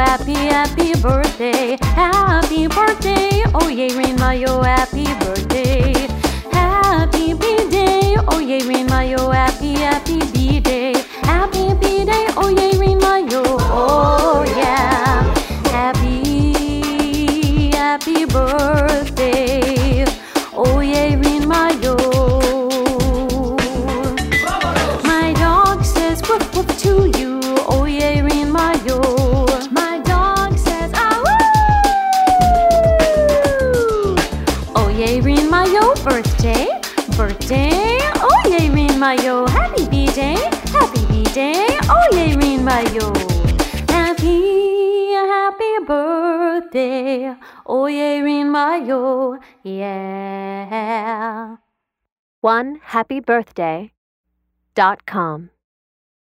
happy, happy birthday. Happy birthday, oh yay, Rin Mayo, happy birthday. Happy B-Day, oh yay, Rin Mayo, happy, happy B-Day. Happy B-Day, oh yay, Rin Mayo, oh yeah. Happy, happy birthday, oh yay, Rin Mayo. My dog says woof woof to you, oh yay, Rin Mayo. My dog says ah woo. Oh yay, Rin Mayo, birthday, birthday, oh yay, Rin Mayo. Happy B-Day, happy B-Day, oh yay, Rin Mayo. Happy, happy birthday, oh yay, Rin Mayo, yeah. OneHappyBirthday.com